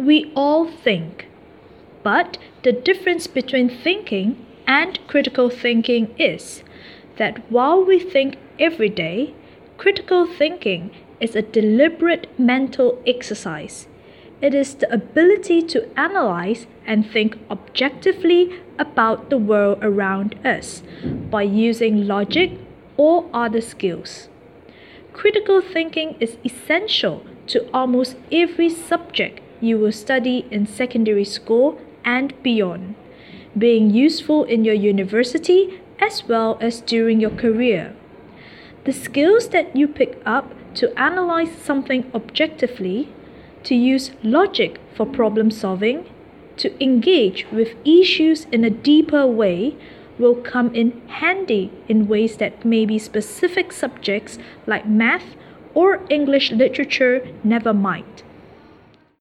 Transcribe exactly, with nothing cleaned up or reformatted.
We all think, but the difference between thinking and critical thinking is that while we think every day, critical thinking is a deliberate mental exercise. It is the ability to analyze and think objectively about the world around us by using logic or other skills. Critical thinking is essential to almost every subject you will study in secondary school and beyond, being useful in your university as well as during your career. The skills that you pick up to analyze something objectively, to use logic for problem solving, to engage with issues in a deeper way will come in handy in ways that maybe specific subjects like math or English literature never might.